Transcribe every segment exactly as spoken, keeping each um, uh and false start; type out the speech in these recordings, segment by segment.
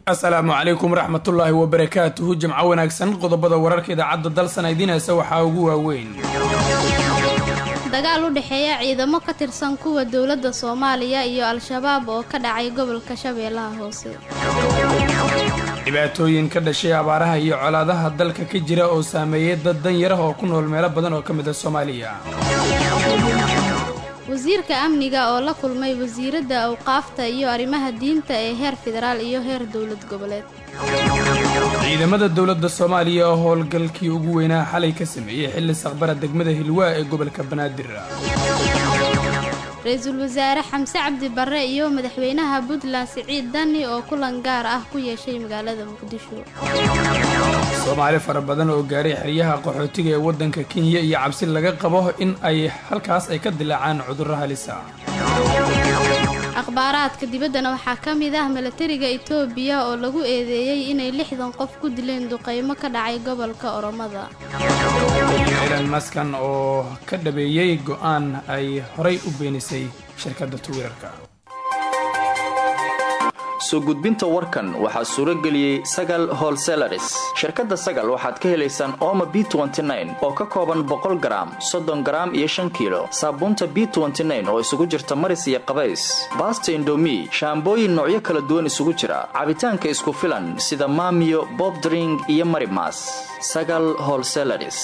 asalaamu calaykum waraxmatullaahi wabarakaatuhu. jimco wanaagsan. qodobada wararka idaacadda dalsan idinaysa waxaa ugu waaweyn dagaal u dhexeeya ciidamo ka tirsan kuwa dowladda Soomaaliya iyo Al-Shabaab oo ka dhacay gobolka Shabeellaha Hoose. dhibaatooyin ka dhashay abaaraha iyo colaadaha dalka ka jira oo saameeyay dad danyar ah oo ku nool meelo badan oo ka mid ah Soomaaliya. wasiirka amniga oo la kulmay wasiiradda awqaafta iyo arrimaha diinta ee heer federaal iyo heer dowlad goboleed. ciidamada dowladda Soomaaliya oo howlgalkii ugu weynaa xalay ka sameeyay xilli saqbara degmada Hilwaa ee gobolka Banaadir. Ra'iisul Wasaare Xamse Cabdi Barre iyo madaxweynaha Puntland Siciid Dani oo kulan gaar ah ku yeeshay magaalada Muqdisho. Soomaali fara badan oo gaaray xiriyaha qaxootiga ee wadanka Kenya iyo cabsi laga qabo in ay halkaas ay ka dilaacaan cudurro halis ah. akhbaaraadka dibaddana waxaa ka mid ah militariga Itoobiya oo lagu eedeeyay inay lixdan qof ku dileen duqeymo ka dhacay gobolka Oromada. Elon Musk oo ka dhabeeyay go'aan ay horay u beenisay shirkadda Twitter-ka. soo gudbinta warkan waxaa suuro geliyay Sagal Wholesalers. shirkadda Sagal waxaad ka helaysaan Omo B twenty nine oo ka kooban boqol garaam, soddon garaam iyo shan kiilo, saabuunta B twenty nine oo isugu jirta maris iyo qabays, Basta Indomie, shaambooyin noocyo kala duwan isugu jira, cabitaanka isku filan sida Maamiyo, Bob Drink iyo Marimas. Sagal Wholesalers.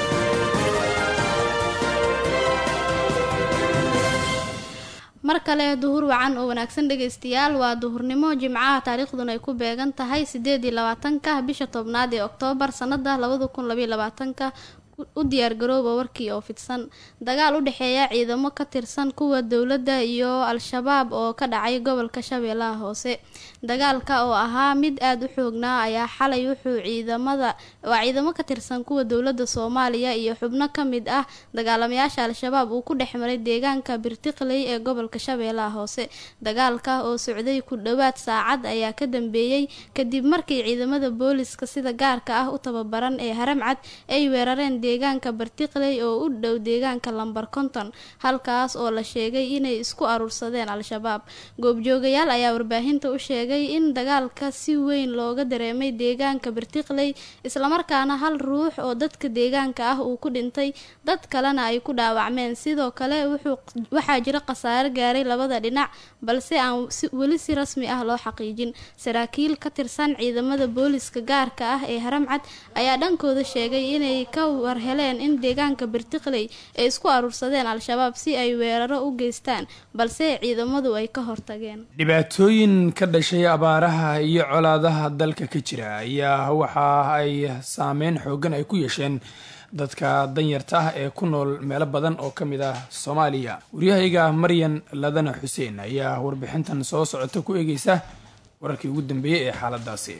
mar kale duhur wacan oo wanaagsan dhageystayaal. waa duhurnimo jimcaha taariikhduna ay ku beegan tahay sideed iyo labaatanka bisha tobnaad ee Oktoobar sanada labada kun laba iyo labaatanka. u diyaar garooba warkii oo fidsan. dagaal u dhexeeya ciidamo ka tirsan kuwa dowladda iyo Al-Shabaab oo ka dhacay gobolka Shabeellaha Hoose. dagaalka oo ahaa mid aad u xoognaa ayaa xalay wuxuu ciidamada waa ciidamo ka tirsan kuwa dowladda Soomaaliya iyo xubno ka mid ah dagaalamayaasha Al-Shabaab uu ku dhexmaray deegaanka Birtiqley ee gobolka Shabeellaha Hoose. dagaalka oo socday ku dhawaad saacad ayaa ka dambeeyay kadib markii ciidamada booliska sida gaarka ah u tababaran ee Haramcad ay weerareen deegaanka Birtiqley oo u dhow deegaanka lambar konton, halkaas oo la sheegay inay isku urursadeen Al-Shabaab. goobjoogayaal ayaa warbaahinta u sheegay in dagaalka si weyn looga dareemay deegaanka Birtiqley, isla markaana hal ruux oo dadka deegaanka ah uu ku dhintay, dad kalena ay ku dhaawacmeen. sidoo kale wuxuu waxaa jira khasaare gaaray labada dhinac, balse aan weli si rasmi ah loo xaqiijin. saraakiil ka tirsan ciidamada booliska gaarka ah ee Haramcad ayaa dhankooda sheegay inay ka war heleen in deegaanka Birtiqley ay isku urursadeen Al-Shabaab si ay weeraro u geystaan, balse ciidamadu ay ka hortageen. dhibaatooyin ka dhashay abaaraha iyo colaadaha dalka ka jira ayaa waxa ay saameyn xoogan ay ku yeesheen dadka danyarta ah ee ku nool meelo badan oo ka mid ah Soomaaliya. waryahayga Maryan Ladana Xuseen ayaa warbixintan soo socota ku eegaysa wararkii ugu dambeeyay ee xaaladaasi.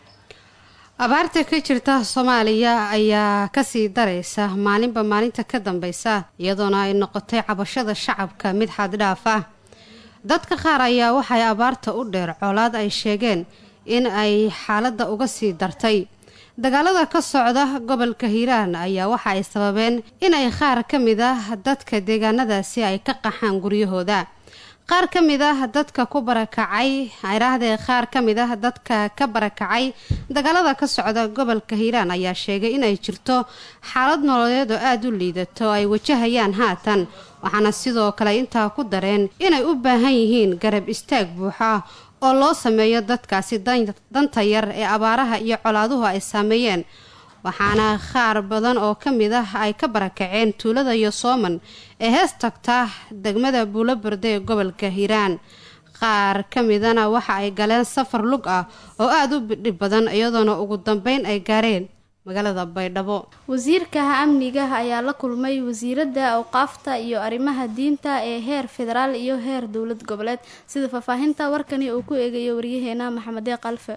abaarta ka jirta Soomaaliya ayaa kasii daraysa maalinba maalinta ka dambeysa, iyadoona ay noqotay cabashada shacabka mid xad dhaaf ah. dadka qaar ayaa waxay abaarta u dheer colaad ay sheegeen in ay xaaladda uga sii dartay. dagaalada ka socda gobolka Hiiraan ayaa waxa ay sababeen inay qaar ka mid ah dadka deegaanadaasi ay ka qaxaan guryahooda. qaar ka mid ah dadka ku barakacay ayrahdee qaar ka mid ah dadka ka barakacay dagaalada ka socda gobolka Hiiraan ayaa sheegay inay jirto xaalad nololeed oo aad u liidato ay wajahayaan haatan, waxaana sidoo kale intaa ku dareen inay u baahan yihiin garab istaag buuxa oo loo sameeyo dadkaasi danta yar ee abaaraha iyo colaaduhu ay saameeyeen. waxaana qaar badan oo ka mid ah ay ka barakaceen tuulada iyo Sooman ee hees tagta degmada Buulaberde ee gobolka Hiiraan. qaar ka midana waxa ay galeen safar lug ah oo aad u dhib badan, iyadoona ugu dambeyn ay gaareen magaalada Baydhabo. wasiirka amniga ayaa la kulmay wasiiradda awqaafta iyo arrimaha diinta ee heer federaal iyo heer dowlad goboleed, sida faahfaahinta warkani uu ku eegayo waryaheena Maxamed Qalfe.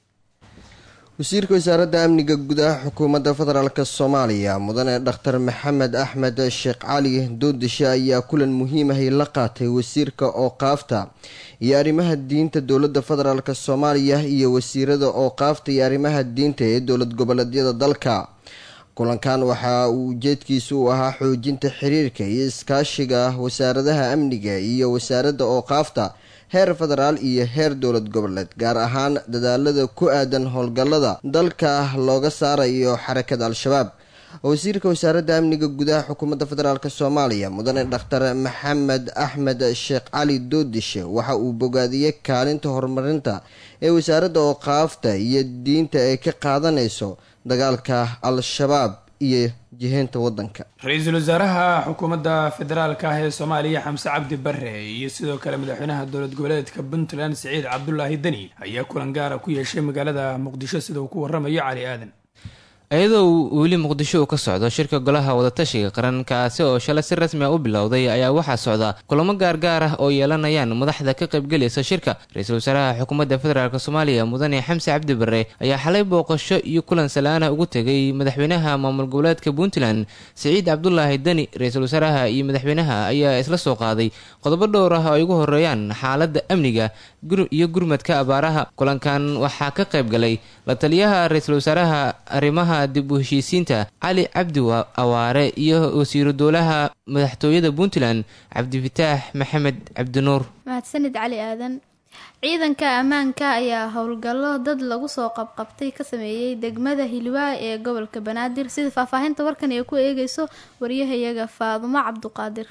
wasiirka wasaaradda amniga gudaha xukuumadda federaalk Soomaaliya mudane dhakhtar Maxamed Axmed Sheekh Cali Doodishe ayaa kulan muhiim ah la qaatay wasiirka awqaafta iyo arrimaha diinta dowladda federaalk Soomaaliya iyo wasiirada awqaafta iyo arrimaha diinta ee dowlad goboleedyada dalka. kulankan waxa uu ujeedkiisu u ahaa xoojinta xiriirka iyo iskaashiga wasaaradaha amniga iyo wasaaradda awqaafta heer federaal iyo heer dowlad goboleed gaar ahaan dadaalada ku aadan howlgallada dalka looga saarayo xarakada al-shabaab. wasiirka wasaaradda amniga gudaha xukuumadda federaalk soomaaliya mudane dhakhtar maxamed axmed sheekh cali doodishe waxa uu bogaadiyey kaalinta horumarinta ee wasaaradda ooqaafta iyo diinta ay ka qaadanayso dagaalka al-shabaab iyo jiheynta wadanka. ra-iisul wasaaraha xukuumadda federaalka ah ee soomaaliya xamse cabdi bare iyo sidoo kale madaxweynaha dowlad goboleedka puntland siciid cabdulaahi deni ayaa kulan gaara ku yeeshay magaalada muqdisho sida uu ku waramayo cali aadan. iyadoo weli muqdisho uu ka socdo shirka golaha wadatashiga qaran kaasi oo shalay si rasmi a u bilowday ayaa waxaa socda kulamo gaargaar ah oo yeelanayaan madaxda ka qaybgelaysa shirka. ra-iisul wasaaraha xukuumadda federaalk soomaaliya mudane xamse cabdi bare ayaa xalay booqasho iyo kulan salaana ugu tegay madaxweynaha maamul goboleedka puntland siciid cabdulaahi deni. ra-iisul wasaaraha iyo madaxweynaha ayaa isla soo qaaday qodobo dhowr ah oo ay ugu horeeyaan xaaladda amniga iyo gurmadka abaaraha. kulankan waxaa ka qaybgalay la taliyaha ra-iisul wasaaraha arrimaha dib u heshiisiinta cali cabdi awaare iyo wasiiru dowlaha madaxtooyada puntland cabdifataax maxamed cabdinuur. mahadsanid cali aadan. ciidanka ammaanka ayaa howlgallo dad lagu soo qabqabtay ka sameeyey degmada hilwaa ee gobolka banaadir sida faahfaahinta warkan ay ku eegeyso wariyahayaga faadumo cabduqaadir.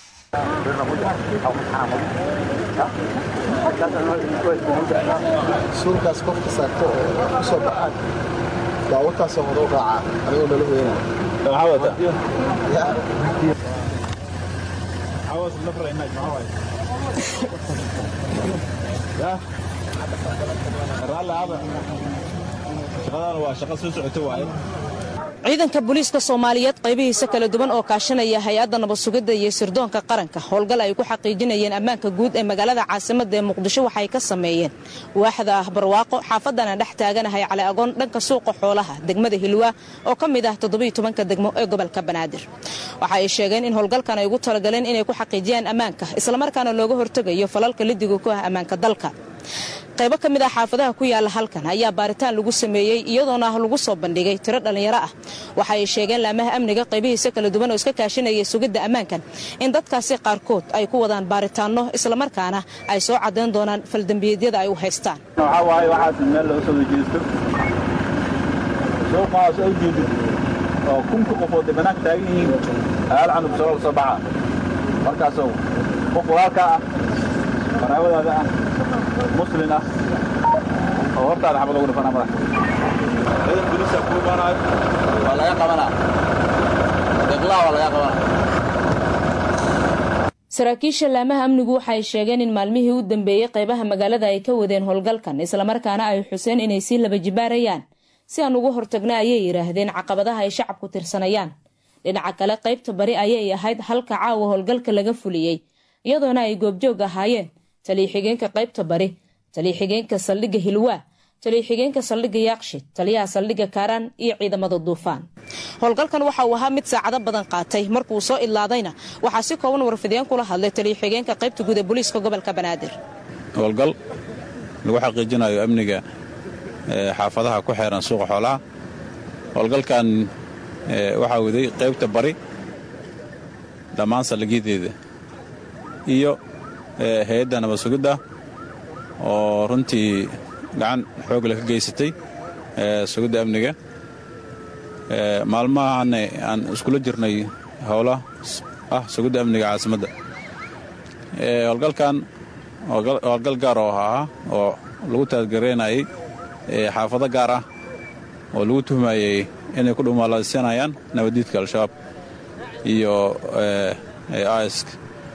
suulkaas qofka saarto oo kusoo baxaan daawataasoo hore u raaca anigoo nala weynaa ciidanka booliiska soomaaliyeed qaybihiisa kala duwan oo kaashanaya hay-adda nabad sugidda iyo sirdoonka qaranka howlgal ay ku xaqiijinayeen ammaanka guud ee magaalada caasimadda ee muqdisho waxay ka sameeyeen waaxda ah barwaaqo xaafadana dhex taaganahay cali agoon dhanka suuqa xoolaha degmada hilwaa oo ka mid ah toddobiyo tobanka degmo ee gobolka banaadir. waxa ay sheegeen in howlgalkan ay ugu talagaleen inay ku xaqiijiyaan ammaanka islamarkaana looga hortegayo falalka lidiga ku ah ammaanka dalka. qaybo ka mid ah xaafadaha ku yaala halkan ayaa baaritaan lagu sameeyey iyadoona lagu soo bandhigay tiro dhallinyaro ah. waxa ay sheegeen laamaha amniga qaybihiisa kala duwan oo iska kaashanayay sugidda ammaankan in dadkaasi qaarkood ay ku wadaan baaritaanno islamarkaana ay soo caddayn doonaan faldambiyeedyada ay u haystaan. waxaa waaye waxaas meel laga soo wejiysto suuqaas oo jeedid oo kunka qofood banaanka taagan yihiin hal canug soo soo baxa markaasoo qof walaalka ah qaraabadaada ah muslim ah oo hortaada xabad ugu dhifana madax ciidan booliiska ku imaanayo waa laga qabanaa deglaa waa laga qabanaa. saraakiisha laamaha amnigu waxay sheegeen in maalmihii u dambeeyey qaybaha magaalada ay ka wadeen howlgalkan islamarkaana ay xuseen inay sii laba jibaarayaan si aan ugu hortagna ayay yidhaahdeen caqabadaha ay shacabku tirsanayaan. dhinaca kale qaybta bari ayay ahayd halka caawa howlgalka laga fuliyey iyadoona ay goobjoog ahaayeen taliya-xigeenka qaybta bari, taliya-xigeenka saldhigga hilwaa, taliya-xigeenka saldhigga yaaqshid, taliyaha saldhigga kaaraan iyo ciidamada duufaan. howlgalkan waxa uu ahaa mid saacado badan qaatay markuu soo idlaadayna waxaa si kooban warfideen kula hadlay taliya-xigeenka qaybta guud ee booliiska gobolka banaadir. howlgal lagu xaqiijinayo amniga xaafadaha ku xeeran suuqa xoolaha. howlgalkan waxaa waday qaybta bari dhammaan saldhigyadeeda iyo hay-adda nabad sugidda oo runtii gacan xoog leh ka geysatay sugidda amniga. maalmahaana aan iskula jirnay howla ah sugidda amniga caasimadda. howlgalkan howlgal gaar oo ahaa oo lagu taadgareynayay xaafado gaar ah oo lagu tuhmayey inay ku dhumaalaysanayaan nabadiidka al-shabaab iyo isk.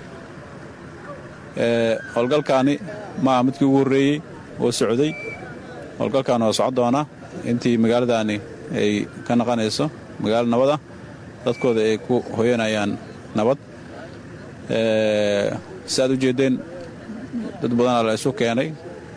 howlgalkaani maaha midkii ugu horreeyey oo socday. howlgalkan oo socon doona intii magaaladaani ay ka naqanayso magaalo nabada dadkooda ay ku hoyanayaan nabad. si aad u jeeddeen dad badanaa la isu keenay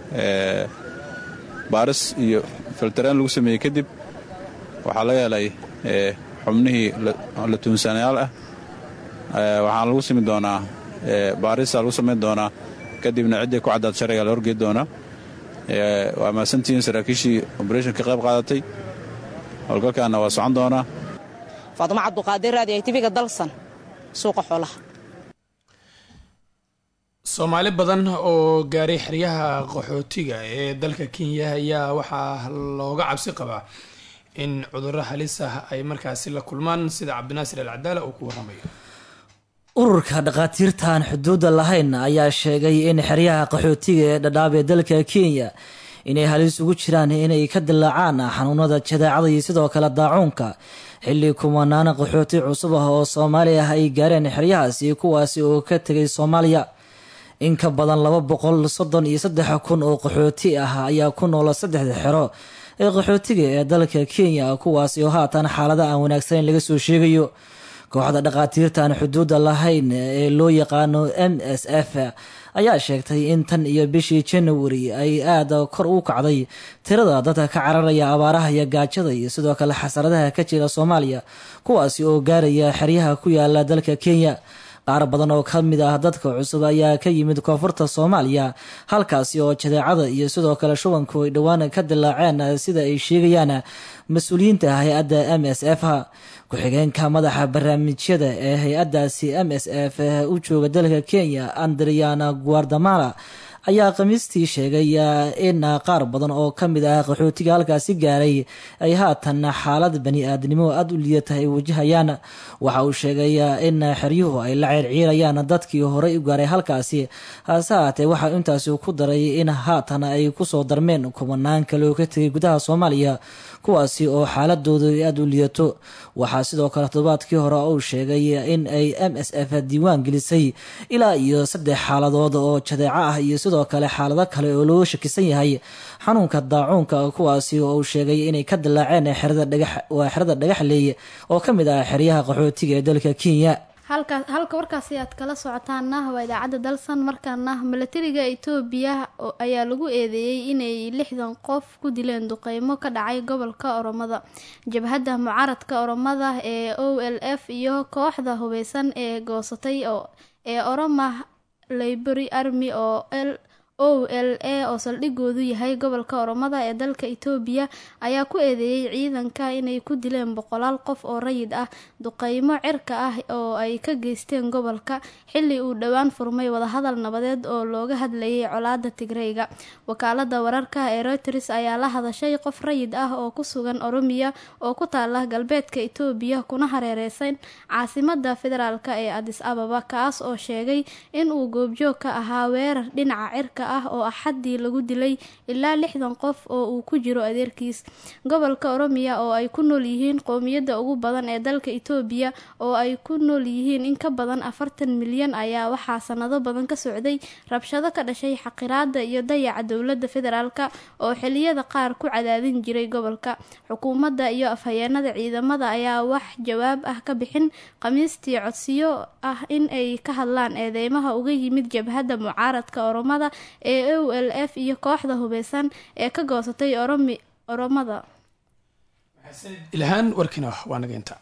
baaris iyo filtareen lagu sameeyey kadib waxaa laga helay xubnihii la tuunsanayaal ah. waxaana lagu sami doonaa baarisa lagu samayn doonaa kadibna ciddii ku caddaad sharciga la horgeed doonaa. waa mahadsantihiin saraakiishii oberation ka qayb qaadatay. howlgalkaana waa socon doonaa. faadumo cabduqaadir raadiyo tvga dalsan suuqa xoolaha. soomaali badan oo gaaray xeryaha qaxootiga ee dalka kenya ayaa waxaa looga cabsi qabaa in cudurro halis ah ay markaasi la kulmaan sida cabdinaasir al cadaala uu ku waramayo. ururka dhaqaatiirtaan xuduudda lahayn ayaa sheegay in xeryaha qaxootiga ee dhadhaab ee dalka kenya inay halis ugu jiraan inay ka dilaacaan xanuunada jadeecada iyo sidoo kale daacuunka xilli kumanaan qaxooti cusub ah oo soomaali ah ay gaareen xeryahaasi kuwaasi oo ka tegay soomaaliya. in ka badan laba boqol soddon iyo saddex kun oo qaxooti ah ayaa ku nool saddexda xero ee qaxootiga ee dalka kenya kuwaasi oo haatan xaalada aan wanaagsaneyn laga soo sheegayo. kooxda dhaqaatiirtaan xuduudda lahayn ee loo yaqaano m s f ayaa sheegtay in tan iyo bishii january ay aada kor u kacday tirada dadka ka cararaya abaaraha iyo gaajada iyo sidoo kale xasaradaha ka jira soomaaliya kuwaasi oo gaaraya xeryaha ku yaala dalka kenya. qaar badan oo ka mid ah dadka cusub ayaa ka yimid koonfurta soomaaliya halkaasi oo jadeecada iyo sidoo kale shubanku ay dhowaan ka dilaaceen sida ay sheegayaan mas-uuliyiinta hay-adda m s f ku-xigeenka madaxa barnaamijyada ee hay-addaasi m s f u jooga dalka kenya andriana guardamala ayaa khamiistii sheegay in qaar badan oo ka mid ah qaxootiga halkaasi gaaray ay haatan xaalad bani aadnimo aada u liidata ay wajahayaan. waxa uu sheegay in xeryuhu ay la ceerciirayaan dadkii horey u gaaray halkaasi hase haatee waxaa intaasi ku daray in haatan ay kusoo darmeen kumanaan kale oo ka tegay gudaha soomaaliya kuwaasi oo xaaladooda aada u liidato. waxaa sidoo kale toddobaadkii hore uu sheegay in ay m s f diiwaan gelisay ilaa iyo saddex xaaladood oo jadeeco ah iyo sidoo kale xaalado kale oo loo shakisan yahay xanuunka daacuunka kuwaasi oo uu sheegay inay ka dilaaceen xerada dhagax waa xerada dhagaxleey oo ka mid ah xeryaha qaxootiga ee dalka kenya. halka halka warkaasi aad kala socotaana waa idaacadda dalsan. markaana milatariga Itoobiya ayaa lagu eedeeyay inay lixdan qof ku dileen duqeymo ka dhacay gobolka Oromada. jabhadda mucaaradka Oromada ee O L F iyo kooxda hubeysan ee goosatay oo ee Oroma Liberty Army oo L O L A oo saldhigoodu yahay gobolka Oromada ee dalka Itoobiya ayaa ku eedeeyay ciidanka inay ku dileen boqolaal qof oo rayid ah duqeymo cirka ah oo ay ka geysteen gobolka xilli uu dhawaan furmay wadahadal nabadeed oo looga hadlayay colaadda Tigrayga. wakaalada wararka ee Reuters ayaa la hadashay qof rayid ah oo ku sugan Oromiya oo ku taala galbeedka Itoobiya kuna hareereysan caasimadda federaalka ee Addis Ababa kaas oo sheegay in uu goobjoog ka ahaa weerar dhinaca cirka ah oo axadii lagu dilay ilaa lixdan qof oo uu ku jiro adeerkiis. gobolka Oromiya oo ay ku nool yihiin qoomiyadda ugu badan ee dalka Itoobiya oo ay ku nool yihiin in ka badan afartan milyan ayaa waxaa sanado badan ka socday rabshado ka dhashay xaqiraada iyo dayaca dowladda federaalka oo xilliyada qaar ku cadaadin jiray gobolka. xukuumadda iyo afhayeenada ciidamada ayaa wax jawaab ah ka bixin khamiistii codsiyo ah in ay ka hadlaan eedeymaha uga yimid jabhadda mucaaradka Oromada ee O L F iyo kooxda hubeysan ee ka goosatay Oromi Oromada. ilhaan warkina waa naga inta.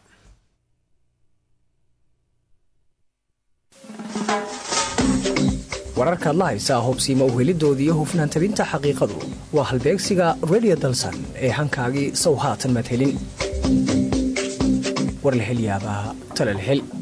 wararkaad la haysaa hubsiima u helidoodii iyo hufnaan tabinta xaqiiqadu waa halbeegsiga Radio Dalsan ee hankaagii sow haatan madhelin war la hel yaabaa tala la hel